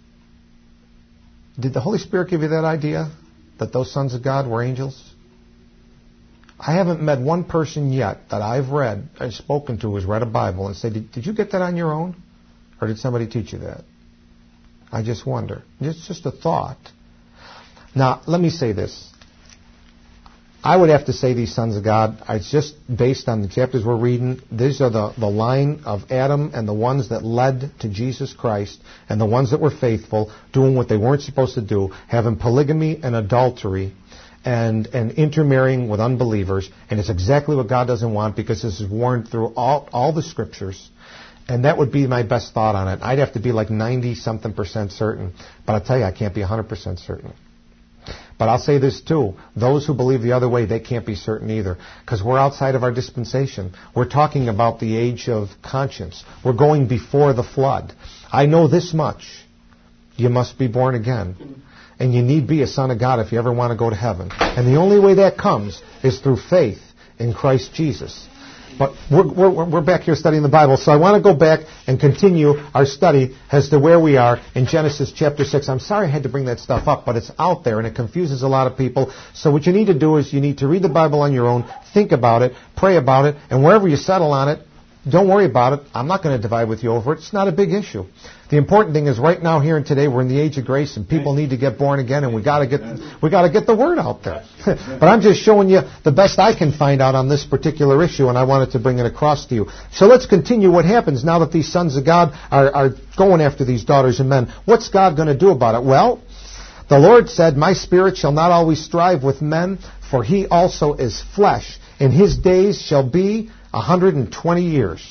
did the Holy Spirit give you that idea that those sons of God were angels? I haven't met one person yet that I've read, I've spoken to, who's read a Bible and said, did, did you get that on your own? Or did somebody teach you that? I just wonder. It's just a thought. Now, let me say this. I would have to say these sons of God, it's just based on the chapters we're reading. These are the, the line of Adam and the ones that led to Jesus Christ, and the ones that were faithful, doing what they weren't supposed to do, having polygamy and adultery, and, and intermarrying with unbelievers. And it's exactly what God doesn't want, because this is warned through all, all the scriptures. And that would be my best thought on it. I'd have to be like ninety-something percent certain. But I'll tell you, I can't be one hundred percent certain. But I'll say this too. Those who believe the other way, they can't be certain either. Because we're outside of our dispensation. We're talking about the age of conscience. We're going before the flood. I know this much. You must be born again. And you need be a son of God if you ever want to go to heaven. And the only way that comes is through faith in Christ Jesus. But we're, we're, we're back here studying the Bible, so I want to go back and continue our study as to where we are in Genesis chapter six. I'm sorry I had to bring that stuff up, but it's out there and it confuses a lot of people. So what you need to do is you need to read the Bible on your own, think about it, pray about it, and wherever you settle on it, Don't worry about it. I'm not going to divide with you over it. It's not a big issue. The important thing is right now, here and today, we're in the age of grace, and people need to get born again, and we got to get we got to get the word out there. But I'm just showing you the best I can find out on this particular issue, and I wanted to bring it across to you. So let's continue. What happens now that these sons of God are, are going after these daughters and men? What's God going to do about it? Well, the Lord said, "My spirit shall not always strive with men, for he also is flesh. In his days shall be one hundred twenty years."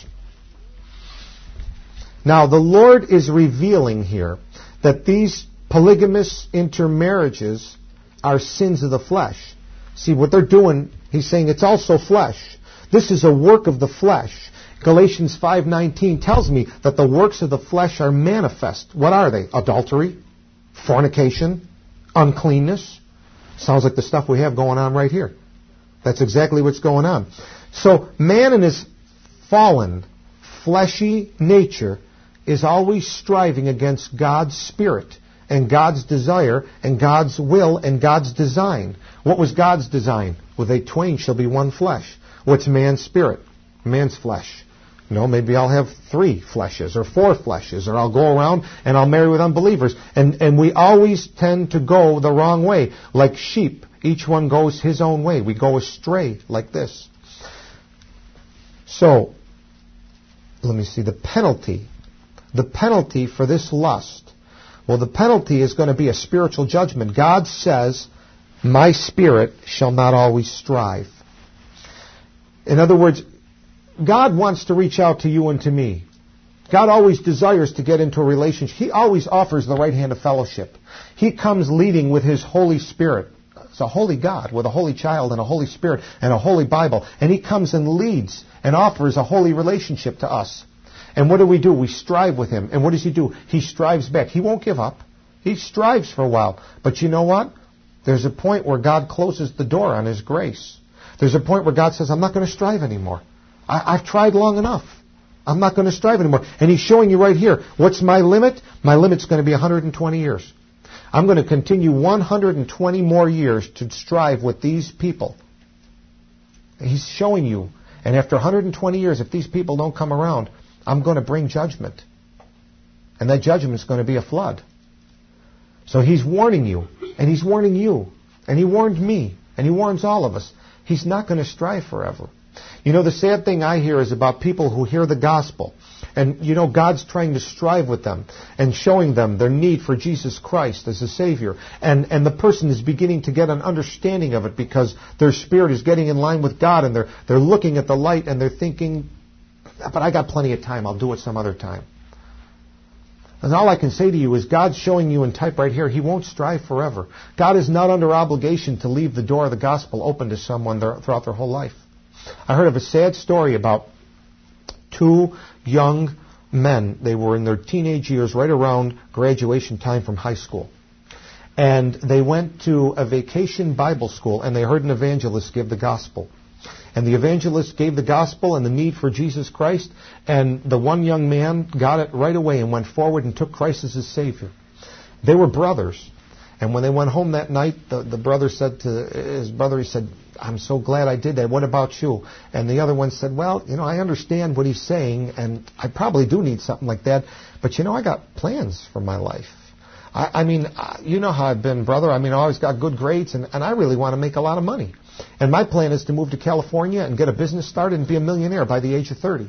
Now, the Lord is revealing here that these polygamous intermarriages are sins of the flesh. See, what they're doing, he's saying it's also flesh. This is a work of the flesh. Galatians five nineteen tells me that the works of the flesh are manifest. What are they? Adultery, fornication, uncleanness. Sounds like the stuff we have going on right here. That's exactly what's going on. So man in his fallen, fleshy nature is always striving against God's spirit and God's desire and God's will and God's design. What was God's design? Well, they twain shall be one flesh. What's man's spirit? Man's flesh. You know, maybe I'll have three fleshes or four fleshes, or I'll go around and I'll marry with unbelievers. And, and we always tend to go the wrong way. Like sheep, each one goes his own way. We go astray like this. So, let me see, the penalty. The penalty for this lust. Well, the penalty is going to be a spiritual judgment. God says, "My spirit shall not always strive." In other words, God wants to reach out to you and to me. God always desires to get into a relationship. He always offers the right hand of fellowship. He comes leading with His Holy Spirit. It's a holy God with a holy child and a Holy Spirit and a holy Bible. And He comes and leads and offers a holy relationship to us. And what do we do? We strive with Him. And what does He do? He strives back. He won't give up. He strives for a while. But you know what? There's a point where God closes the door on His grace. There's a point where God says, "I'm not going to strive anymore. I, I've tried long enough. I'm not going to strive anymore." And He's showing you right here, what's my limit? My limit's going to be one hundred twenty years. I'm going to continue one hundred twenty more years to strive with these people. He's showing you. And after one hundred twenty years, if these people don't come around, I'm going to bring judgment. And that judgment is going to be a flood. So He's warning you. And He's warning you. And He warned me. And He warns all of us. He's not going to strive forever. You know, the sad thing I hear is about people who hear the gospel. And, you know, God's trying to strive with them and showing them their need for Jesus Christ as a Savior. And, and the person is beginning to get an understanding of it because their spirit is getting in line with God, and they're, they're looking at the light and they're thinking, "But I got plenty of time. I'll do it some other time." And all I can say to you is God's showing you in type right here, He won't strive forever. God is not under obligation to leave the door of the gospel open to someone their, throughout their whole life. I heard of a sad story about two young men. They were in their teenage years, right around graduation time from high school. And they went to a vacation Bible school, and they heard an evangelist give the gospel. And the evangelist gave the gospel and the need for Jesus Christ, and the one young man got it right away and went forward and took Christ as his Savior. They were brothers. And when they went home that night, the, the brother said to his brother, he said, "I'm so glad I did that. What about you?" And the other one said, "Well, you know, I understand what he's saying, and I probably do need something like that. But, you know, I got plans for my life. I, I mean, you know how I've been, brother. I mean, I always got good grades, and, and I really want to make a lot of money. And my plan is to move to California and get a business started and be a millionaire by the age of thirty.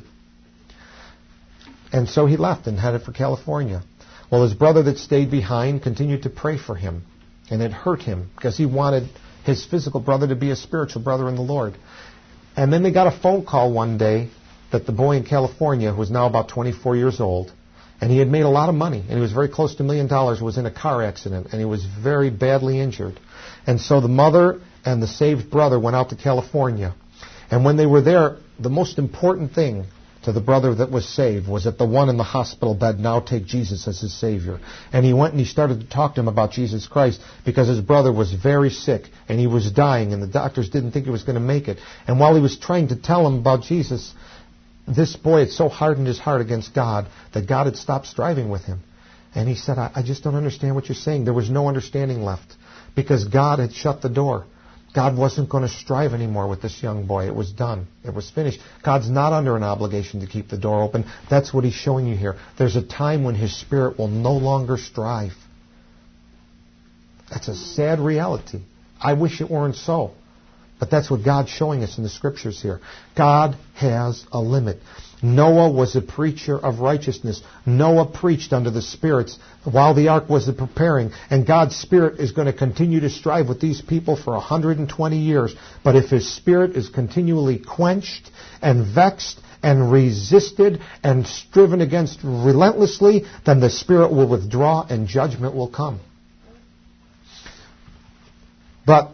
And so he left and headed for California. Well, his brother that stayed behind continued to pray for him. And it hurt him because he wanted his physical brother to be a spiritual brother in the Lord. And then they got a phone call one day that the boy in California, who was now about twenty-four years old, and he had made a lot of money, and he was very close to a million dollars, was in a car accident, and he was very badly injured. And so the mother and the saved brother went out to California. And when they were there, the most important thing to the brother that was saved was that the one in the hospital bed now take Jesus as his Savior. And he went and he started to talk to him about Jesus Christ because his brother was very sick and he was dying and the doctors didn't think he was going to make it. And while he was trying to tell him about Jesus, this boy had so hardened his heart against God that God had stopped striving with him. And he said, I, I just don't understand what you're saying. There was no understanding left because God had shut the door. God wasn't going to strive anymore with this young boy. It was done. It was finished. God's not under an obligation to keep the door open. That's what he's showing you here. There's a time when his Spirit will no longer strive. That's a sad reality. I wish it weren't so. But that's what God's showing us in the Scriptures here. God has a limit. Noah was a preacher of righteousness. Noah preached under the spirits while the ark was preparing. And God's Spirit is going to continue to strive with these people for one hundred twenty years. But if his Spirit is continually quenched and vexed and resisted and striven against relentlessly, then the Spirit will withdraw and judgment will come. But,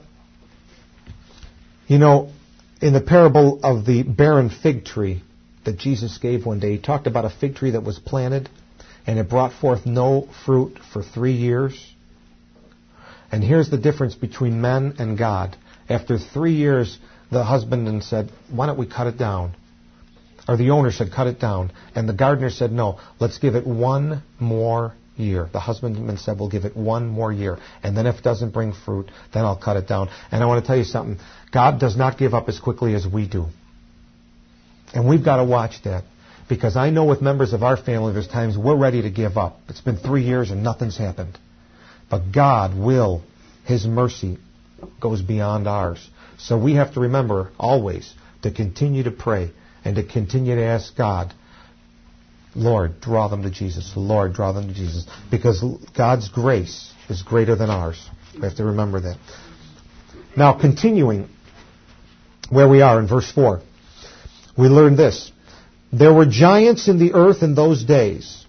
you know, in the parable of the barren fig tree that Jesus gave one day, he talked about a fig tree that was planted and it brought forth no fruit for three years. And here's the difference between men and God. After three years, the husbandman said, why don't we cut it down? Or the owner said, cut it down. And the gardener said, no, let's give it one more year. The husbandman said, we'll give it one more year. And then if it doesn't bring fruit, then I'll cut it down. And I want to tell you something. God does not give up as quickly as we do. And we've got to watch that. Because I know with members of our family, there's times we're ready to give up. It's been three years and nothing's happened. But God will, His mercy goes beyond ours. So we have to remember always to continue to pray and to continue to ask God, Lord, draw them to Jesus. Lord, draw them to Jesus. Because God's grace is greater than ours. We have to remember that. Now, continuing where we are in verse four, we learn this. There were giants in the earth in those days.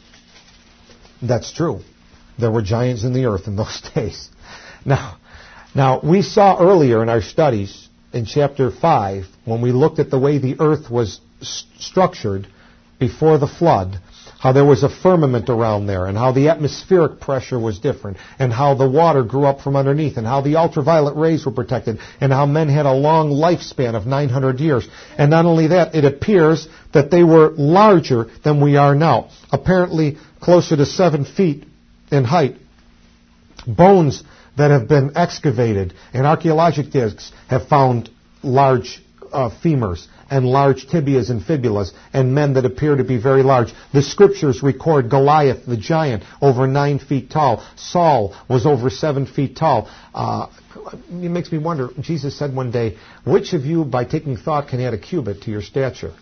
That's true. There were giants in the earth in those days. Now, now we saw earlier in our studies in chapter five, when we looked at the way the earth was st- structured before the flood, how there was a firmament around there, and how the atmospheric pressure was different, and how the water grew up from underneath, and how the ultraviolet rays were protected, and how men had a long lifespan of nine hundred years. And not only that, it appears that they were larger than we are now, apparently closer to seven feet in height. Bones that have been excavated and archaeologic digs have found large uh, femurs and large tibias and fibulas, and men that appear to be very large. The Scriptures record Goliath, the giant, over nine feet tall. Saul was over seven feet tall. Uh, it makes me wonder, Jesus said one day, which of you, by taking thought, can add a cubit to your stature?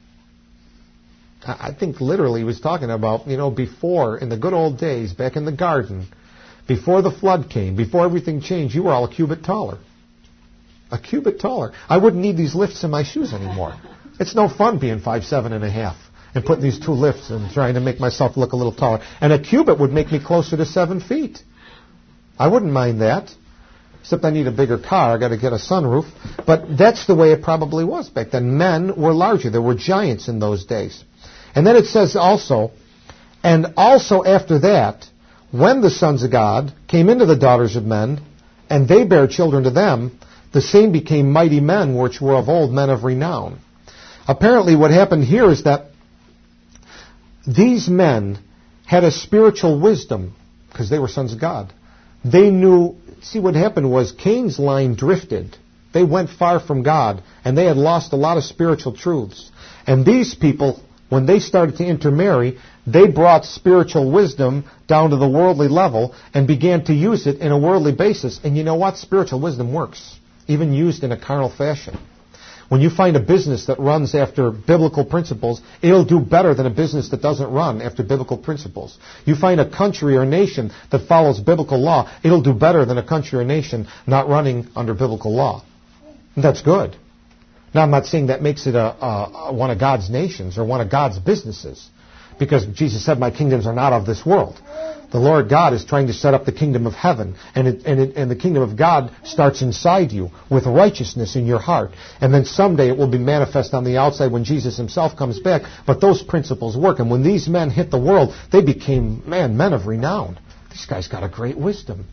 I think literally he was talking about, you know, before, in the good old days, back in the garden, before the flood came, before everything changed, you were all a cubit taller. A cubit taller. I wouldn't need these lifts in my shoes anymore. It's no fun being five seven and a half and putting these two lifts and trying to make myself look a little taller. And a cubit would make me closer to seven feet. I wouldn't mind that. Except I need a bigger car. I got to get a sunroof. But that's the way it probably was back then. Men were larger. There were giants in those days. And then it says also, and also after that, when the sons of God came into the daughters of men, and they bare children to them, the same became mighty men, which were of old, men of renown. Apparently what happened here is that these men had a spiritual wisdom, because they were sons of God. They knew, see what happened was Cain's line drifted. They went far from God, and they had lost a lot of spiritual truths. And these people, when they started to intermarry, they brought spiritual wisdom down to the worldly level and began to use it in a worldly basis. And you know what? Spiritual wisdom works, even used in a carnal fashion. When you find a business that runs after biblical principles, it'll do better than a business that doesn't run after biblical principles. You find a country or nation that follows biblical law, it'll do better than a country or nation not running under biblical law. And that's good. Now, I'm not saying that makes it a, a, one of God's nations or one of God's businesses, because Jesus said, my kingdoms are not of this world. The Lord God is trying to set up the kingdom of heaven, and, it, and, it, and the kingdom of God starts inside you with righteousness in your heart. And then someday it will be manifest on the outside when Jesus himself comes back, but those principles work. And when these men hit the world, they became, man, men of renown. This guy's got a great wisdom.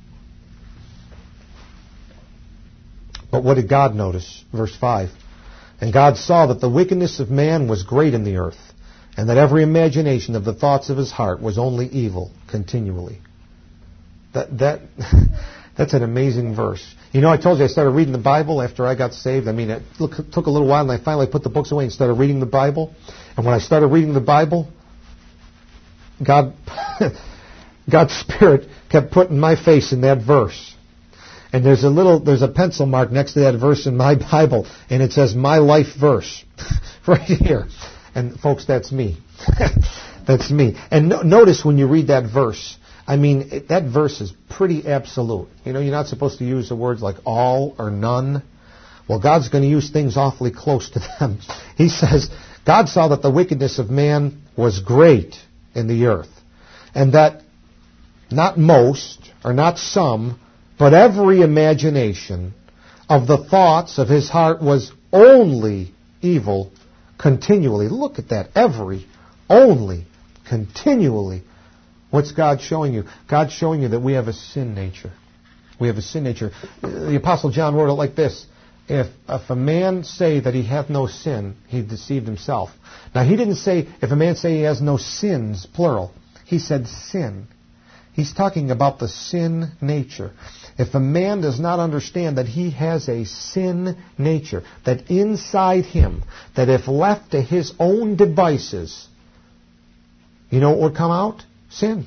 But what did God notice? Verse five. And God saw that the wickedness of man was great in the earth, and that every imagination of the thoughts of his heart was only evil continually. That that That's an amazing verse. You know, I told you I started reading the Bible after I got saved. I mean, it look, took a little while, and I finally put the books away and started reading the Bible. And when I started reading the Bible, God, God's Spirit kept putting my face in that verse. And there's a little, there's a pencil mark next to that verse in my Bible, and it says "My Life Verse" right here. And folks, that's me. That's me. And no, notice when you read that verse, I mean, it, that verse is pretty absolute. You know, you're not supposed to use the words like all or none. Well, God's going to use things awfully close to them. He says, God saw that the wickedness of man was great in the earth, and that not most, or not some, but every imagination of the thoughts of his heart was only evil continually. Look at that. Every, only, continually. What's God showing you? God's showing you that we have a sin nature. We have a sin nature. The Apostle John wrote it like this. If, if a man say that he hath no sin, he deceived himself. Now, he didn't say, if a man say he has no sins, plural. He said sin. He's talking about the sin nature. If a man does not understand that he has a sin nature, that inside him, that if left to his own devices, you know what would come out? Sin.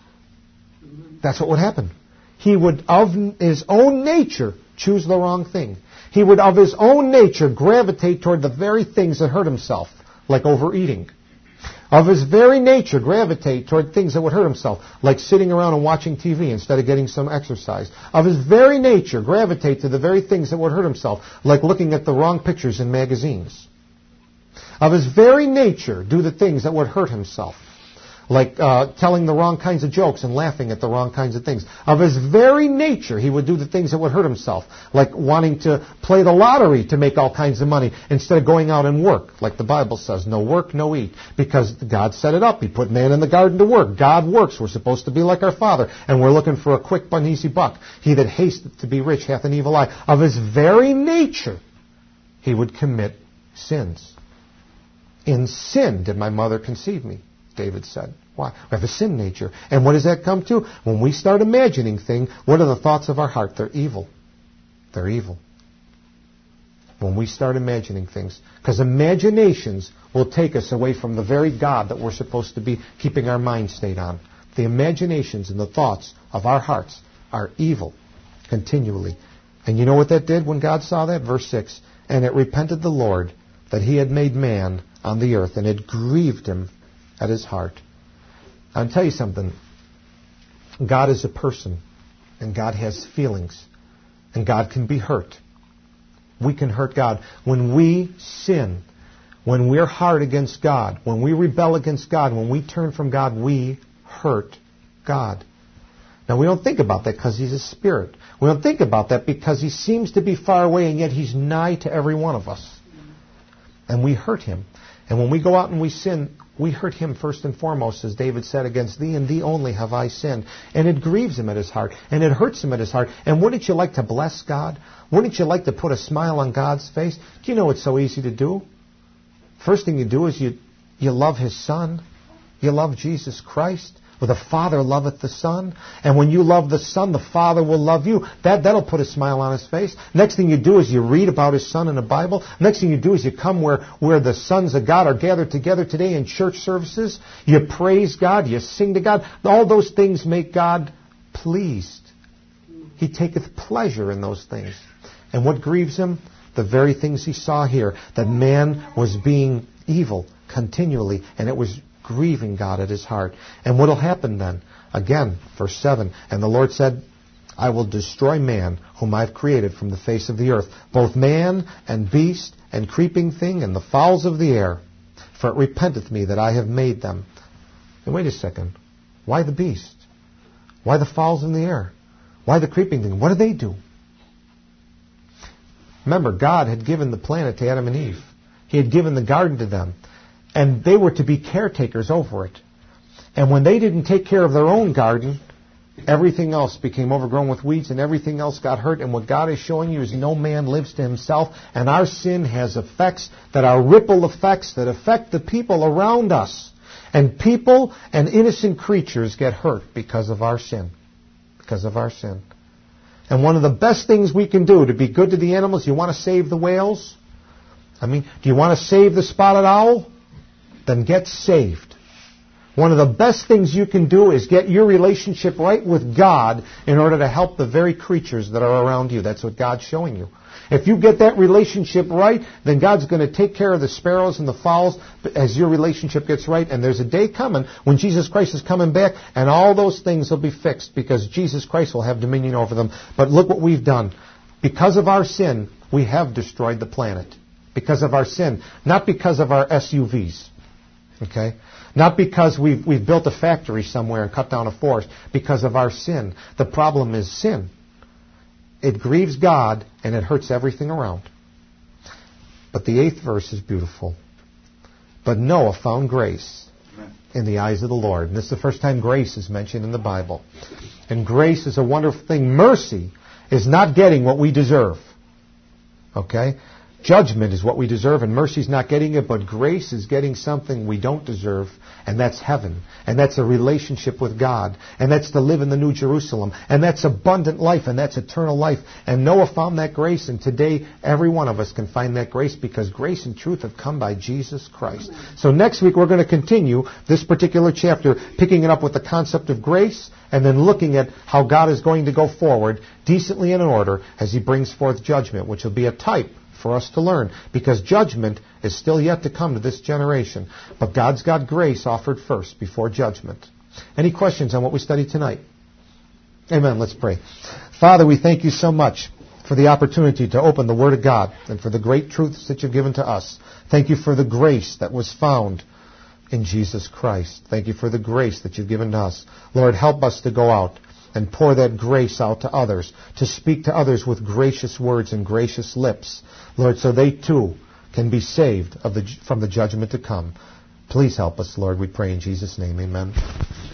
That's what would happen. He would, of his own nature, choose the wrong thing. He would, of his own nature, gravitate toward the very things that hurt himself, like overeating. Of his very nature, gravitate toward things that would hurt himself, like sitting around and watching T V instead of getting some exercise. Of his very nature, gravitate to the very things that would hurt himself, like looking at the wrong pictures in magazines. Of his very nature, do the things that would hurt himself, like uh, telling the wrong kinds of jokes and laughing at the wrong kinds of things. Of his very nature, he would do the things that would hurt himself, like wanting to play the lottery to make all kinds of money instead of going out and work, like the Bible says, no work, no eat, because God set it up. He put man in the garden to work. God works. We're supposed to be like our Father, and we're looking for a quick, and easy buck. He that hasteth to be rich hath an evil eye. Of his very nature, he would commit sins. In sin did my mother conceive me, David said. Why? We have a sin nature. And what does that come to? When we start imagining things, what are the thoughts of our heart? They're evil. They're evil. When we start imagining things. Because imaginations will take us away from the very God that we're supposed to be keeping our mind stayed on. The imaginations and the thoughts of our hearts are evil continually. And you know what that did when God saw that? Verse six. And it repented the Lord that he had made man on the earth, and it grieved him at his heart. I'll tell you something. God is a person, and God has feelings, and God can be hurt. We can hurt God. When we sin, when we're hard against God, when we rebel against God, when we turn from God, we hurt God. Now, we don't think about that because he's a spirit. We don't think about that because he seems to be far away, and yet he's nigh to every one of us. And we hurt him. And when we go out and we sin, we hurt him first and foremost, as David said, against thee and thee only have I sinned. And it grieves him at his heart, and it hurts him at his heart. And wouldn't you like to bless God? Wouldn't you like to put a smile on God's face? Do you know it's so easy to do? First thing you do is you, you love his Son. You love Jesus Christ. For the Father loveth the Son. And when you love the Son, the Father will love you. That, that'll put a smile on his face. Next thing you do is you read about his Son in the Bible. Next thing you do is you come where, where the sons of God are gathered together today in church services. You praise God. You sing to God. All those things make God pleased. He taketh pleasure in those things. And what grieves him? The very things he saw here. That man was being evil continually. And it was grieving God at his heart. And what will happen then? Again, verse seven. And the Lord said, I will destroy man whom I have created from the face of the earth, both man and beast and creeping thing and the fowls of the air. For it repenteth me that I have made them. And wait a second. Why the beast? Why the fowls in the air? Why the creeping thing? What do they do? Remember, God had given the planet to Adam and Eve. He had given the garden to them. And they were to be caretakers over it. And when they didn't take care of their own garden, everything else became overgrown with weeds and everything else got hurt. And what God is showing you is no man lives to himself. And our sin has effects that are ripple effects that affect the people around us. And people and innocent creatures get hurt because of our sin. Because of our sin. And one of the best things we can do to be good to the animals, you want to save the whales? I mean, do you want to save the spotted owl? Then get saved. One of the best things you can do is get your relationship right with God in order to help the very creatures that are around you. That's what God's showing you. If you get that relationship right, then God's going to take care of the sparrows and the fowls as your relationship gets right. And there's a day coming when Jesus Christ is coming back, and all those things will be fixed because Jesus Christ will have dominion over them. But look what we've done. Because of our sin, we have destroyed the planet. Because of our sin. Not because of our S U Vs. Okay? Not because we've, we've built a factory somewhere and cut down a forest. Because of our sin. The problem is sin. It grieves God, and it hurts everything around. But the eighth verse is beautiful. But Noah found grace in the eyes of the Lord. And this is the first time grace is mentioned in the Bible. And grace is a wonderful thing. Mercy is not getting what we deserve. Okay? Judgment is what we deserve, and mercy is not getting it, but grace is getting something we don't deserve, and that's heaven. And that's a relationship with God. And that's to live in the New Jerusalem. And that's abundant life, and that's eternal life. And Noah found that grace, and today every one of us can find that grace because grace and truth have come by Jesus Christ. So next week we're going to continue this particular chapter, picking it up with the concept of grace, and then looking at how God is going to go forward decently and in order as He brings forth judgment, which will be a type for us to learn, because judgment is still yet to come to this generation. But God's got grace offered first before judgment. Any questions on what we studied tonight? Amen. Let's pray. Father, we thank you so much for the opportunity to open the Word of God and for the great truths that you've given to us. Thank you for the grace that was found in Jesus Christ. Thank you for the grace that you've given to us. Lord, help us to go out and pour that grace out to others, to speak to others with gracious words and gracious lips, Lord, so they too can be saved of the, from the judgment to come. Please help us, Lord, we pray in Jesus' name. Amen.